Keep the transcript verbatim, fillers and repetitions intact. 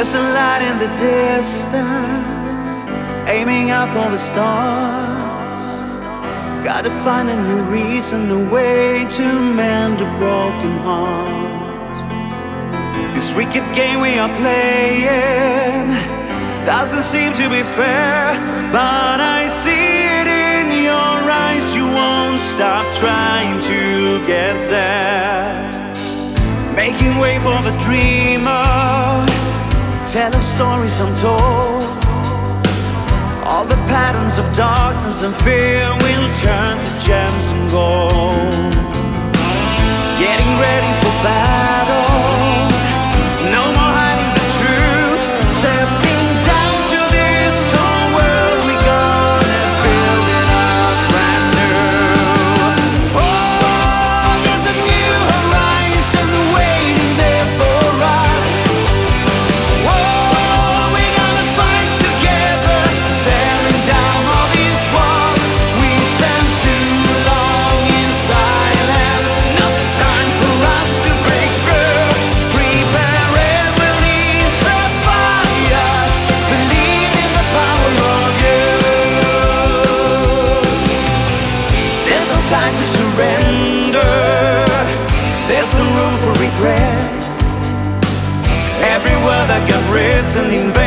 a light in the distance, aiming out for the stars. Gotta find a new reason, a way to mend a broken heart. This wicked game we are playing doesn't seem to be fair, but I see it in your eyes. You won't stop trying to get there, making way for the dreamer, telling stories untold. All the patterns of darkness and fear will turn to gems and gold. Getting ready for battle, no more hiding the truth. Stepping down to this cold world, we gonna build it up brand new. Oh, there's a new horizon waiting there for us. Oh, we're gonna fight together, tearing down all these walls. We spent too long in silence, now's the time for us to break through. Prepare and release the fire, believe in the power of you. There's no time to surrender, there's no room for regrets. Every word that got written in